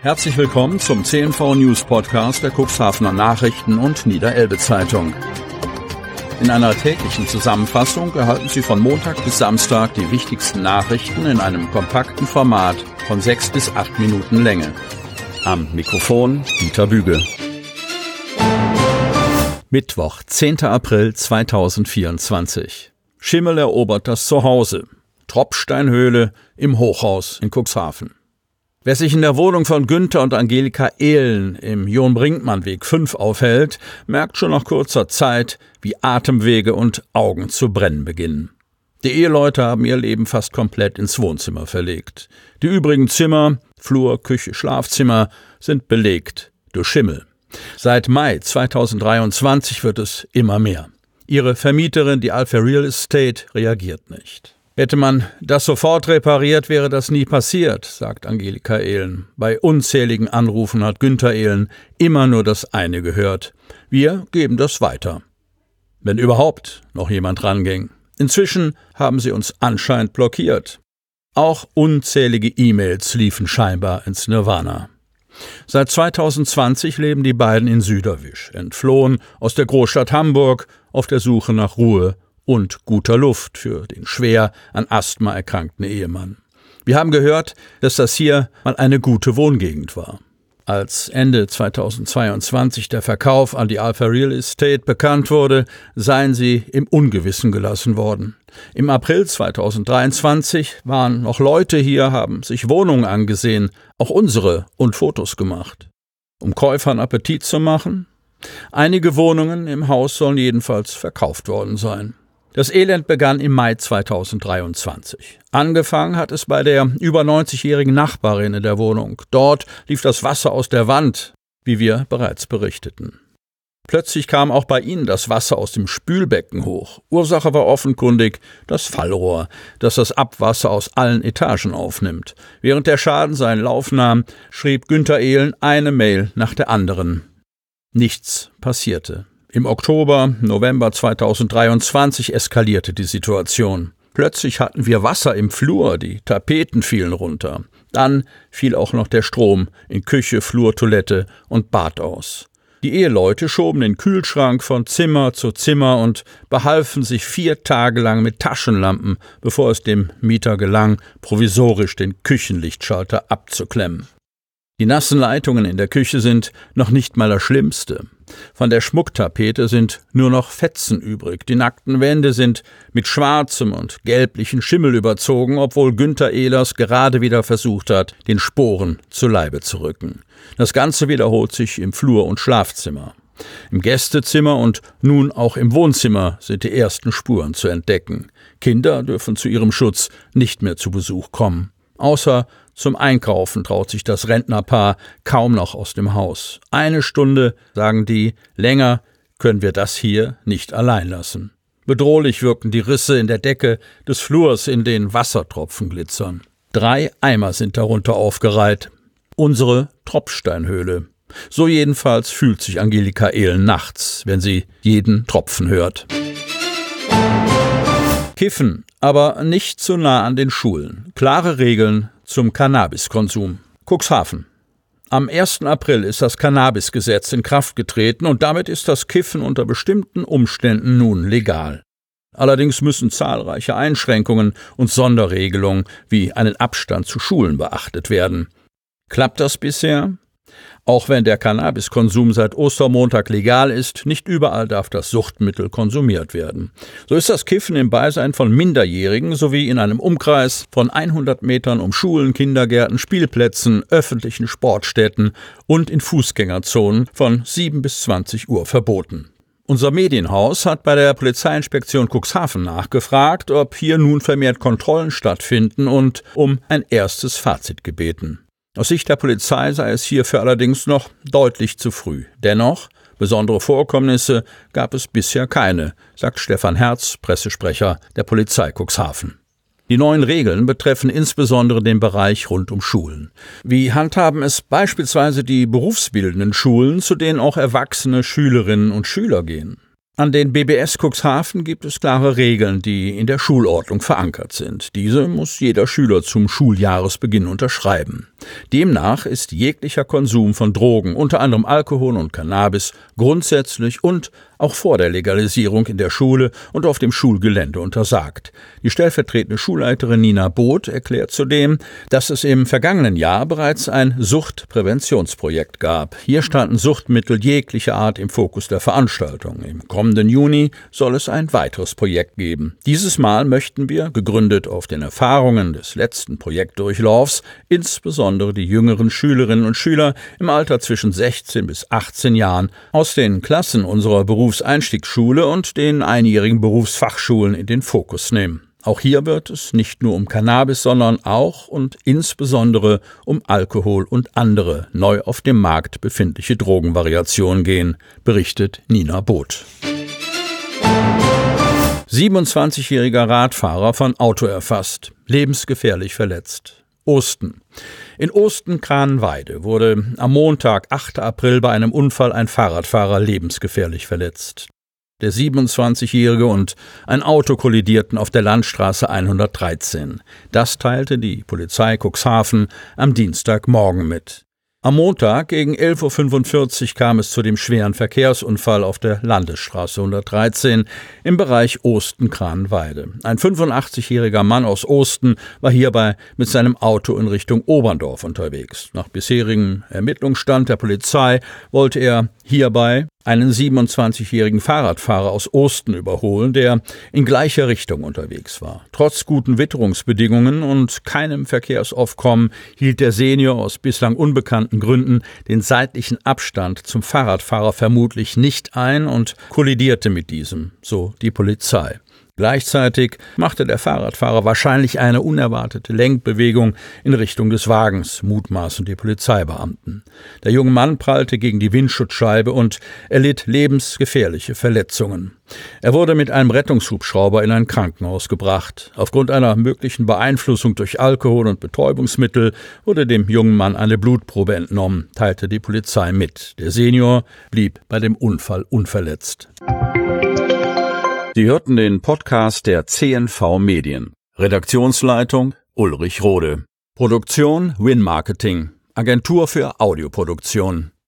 Herzlich willkommen zum CNV News Podcast der Cuxhavener Nachrichten und Niederelbe Zeitung. In einer täglichen Zusammenfassung erhalten Sie von Montag bis Samstag die wichtigsten Nachrichten in einem kompakten Format von 6 bis 8 Minuten Länge. Am Mikrofon Dieter Büge. Mittwoch, 10. April 2024. Schimmel erobert das Zuhause. Tropfsteinhöhle im Hochhaus in Cuxhaven. Wer sich in der Wohnung von Günther und Angelika Ehlen im John-Brinkmann-Weg 5 aufhält, merkt schon nach kurzer Zeit, wie Atemwege und Augen zu brennen beginnen. Die Eheleute haben ihr Leben fast komplett ins Wohnzimmer verlegt. Die übrigen Zimmer, Flur, Küche, Schlafzimmer, sind belegt durch Schimmel. Seit Mai 2023 wird es immer mehr. Ihre Vermieterin, die Alpha Real Estate, reagiert nicht. Hätte man das sofort repariert, wäre das nie passiert, sagt Angelika Ehlen. Bei unzähligen Anrufen hat Günther Ehlen immer nur das eine gehört: Wir geben das weiter. Wenn überhaupt noch jemand ranging. Inzwischen haben sie uns anscheinend blockiert. Auch unzählige E-Mails liefen scheinbar ins Nirvana. Seit 2020 leben die beiden in Süderwisch, entflohen aus der Großstadt Hamburg auf der Suche nach Ruhe und guter Luft für den schwer an Asthma erkrankten Ehemann. Wir haben gehört, dass das hier mal eine gute Wohngegend war. Als Ende 2022 der Verkauf an die Alpha Real Estate bekannt wurde, seien sie im Ungewissen gelassen worden. Im April 2023 waren noch Leute hier, haben sich Wohnungen angesehen, auch unsere, und Fotos gemacht. Um Käufern Appetit zu machen? Einige Wohnungen im Haus sollen jedenfalls verkauft worden sein. Das Elend begann im Mai 2023. Angefangen hat es bei der über 90-jährigen Nachbarin in der Wohnung. Dort lief das Wasser aus der Wand, wie wir bereits berichteten. Plötzlich kam auch bei ihnen das Wasser aus dem Spülbecken hoch. Ursache war offenkundig das Fallrohr, das das Abwasser aus allen Etagen aufnimmt. Während der Schaden seinen Lauf nahm, schrieb Günther Ehlen eine Mail nach der anderen. Nichts passierte. Im Oktober, November 2023 eskalierte die Situation. Plötzlich hatten wir Wasser im Flur, die Tapeten fielen runter. Dann fiel auch noch der Strom in Küche, Flur, Toilette und Bad aus. Die Eheleute schoben den Kühlschrank von Zimmer zu Zimmer und behalfen sich 4 Tage lang mit Taschenlampen, bevor es dem Mieter gelang, provisorisch den Küchenlichtschalter abzuklemmen. Die nassen Leitungen in der Küche sind noch nicht mal das Schlimmste. Von der Schmucktapete sind nur noch Fetzen übrig. Die nackten Wände sind mit schwarzem und gelblichen Schimmel überzogen, obwohl Günther Ehlers gerade wieder versucht hat, den Sporen zu Leibe zu rücken. Das Ganze wiederholt sich im Flur und Schlafzimmer. Im Gästezimmer und nun auch im Wohnzimmer sind die ersten Spuren zu entdecken. Kinder dürfen zu ihrem Schutz nicht mehr zu Besuch kommen. Außer zum Einkaufen traut sich das Rentnerpaar kaum noch aus dem Haus. 1 Stunde, sagen die, länger können wir das hier nicht allein lassen. Bedrohlich wirken die Risse in der Decke des Flurs, in denen Wassertropfen glitzern. 3 Eimer sind darunter aufgereiht. Unsere Tropfsteinhöhle. So jedenfalls fühlt sich Angelika Ehlen nachts, wenn sie jeden Tropfen hört. Kiffen, aber nicht zu nah an den Schulen. Klare Regeln zum Cannabiskonsum. Cuxhaven. Am 1. April ist das Cannabisgesetz in Kraft getreten und damit ist das Kiffen unter bestimmten Umständen nun legal. Allerdings müssen zahlreiche Einschränkungen und Sonderregelungen wie einen Abstand zu Schulen beachtet werden. Klappt das bisher? Auch wenn der Cannabiskonsum seit Ostermontag legal ist, nicht überall darf das Suchtmittel konsumiert werden. So ist das Kiffen im Beisein von Minderjährigen sowie in einem Umkreis von 100 Metern um Schulen, Kindergärten, Spielplätzen, öffentlichen Sportstätten und in Fußgängerzonen von 7 bis 20 Uhr verboten. Unser Medienhaus hat bei der Polizeiinspektion Cuxhaven nachgefragt, ob hier nun vermehrt Kontrollen stattfinden und um ein erstes Fazit gebeten. Aus Sicht der Polizei sei es hierfür allerdings noch deutlich zu früh. Dennoch, besondere Vorkommnisse gab es bisher keine, sagt Stefan Herz, Pressesprecher der Polizei Cuxhaven. Die neuen Regeln betreffen insbesondere den Bereich rund um Schulen. Wie handhaben es beispielsweise die berufsbildenden Schulen, zu denen auch erwachsene Schülerinnen und Schüler gehen? An den BBS Cuxhaven gibt es klare Regeln, die in der Schulordnung verankert sind. Diese muss jeder Schüler zum Schuljahresbeginn unterschreiben. Demnach ist jeglicher Konsum von Drogen, unter anderem Alkohol und Cannabis, grundsätzlich und auch vor der Legalisierung in der Schule und auf dem Schulgelände untersagt. Die stellvertretende Schulleiterin Nina Both erklärt zudem, dass es im vergangenen Jahr bereits ein Suchtpräventionsprojekt gab. Hier standen Suchtmittel jeglicher Art im Fokus der Veranstaltung. Im kommenden Juni soll es ein weiteres Projekt geben. Dieses Mal möchten wir, gegründet auf den Erfahrungen des letzten Projektdurchlaufs, insbesondere die jüngeren Schülerinnen und Schüler im Alter zwischen 16 bis 18 Jahren aus den Klassen unserer Berufseinstiegsschule und den einjährigen Berufsfachschulen in den Fokus nehmen. Auch hier wird es nicht nur um Cannabis, sondern auch und insbesondere um Alkohol und andere neu auf dem Markt befindliche Drogenvariationen gehen, berichtet Nina Both. 27-jähriger Radfahrer von Auto erfasst, lebensgefährlich verletzt. Osten. In Osten-Kranenweide wurde am Montag, 8. April, bei einem Unfall ein Fahrradfahrer lebensgefährlich verletzt. Der 27-Jährige und ein Auto kollidierten auf der Landstraße 113. Das teilte die Polizei Cuxhaven am Dienstagmorgen mit. Am Montag gegen 11.45 Uhr kam es zu dem schweren Verkehrsunfall auf der Landesstraße 113 im Bereich Osten-Kranenweide. Ein 85-jähriger Mann aus Osten war hierbei mit seinem Auto in Richtung Oberndorf unterwegs. Nach bisherigem Ermittlungsstand der Polizei wollte er hierbei einen 27-jährigen Fahrradfahrer aus Osten überholen, der in gleicher Richtung unterwegs war. Trotz guten Witterungsbedingungen und keinem Verkehrsaufkommen hielt der Senior aus bislang unbekannten Gründen den seitlichen Abstand zum Fahrradfahrer vermutlich nicht ein und kollidierte mit diesem, so die Polizei. Gleichzeitig machte der Fahrradfahrer wahrscheinlich eine unerwartete Lenkbewegung in Richtung des Wagens, mutmaßen die Polizeibeamten. Der junge Mann prallte gegen die Windschutzscheibe und erlitt lebensgefährliche Verletzungen. Er wurde mit einem Rettungshubschrauber in ein Krankenhaus gebracht. Aufgrund einer möglichen Beeinflussung durch Alkohol und Betäubungsmittel wurde dem jungen Mann eine Blutprobe entnommen, teilte die Polizei mit. Der Senior blieb bei dem Unfall unverletzt. Sie hörten den Podcast der CNV Medien. Redaktionsleitung Ulrich Rode. Produktion Win Marketing. Agentur für Audioproduktion.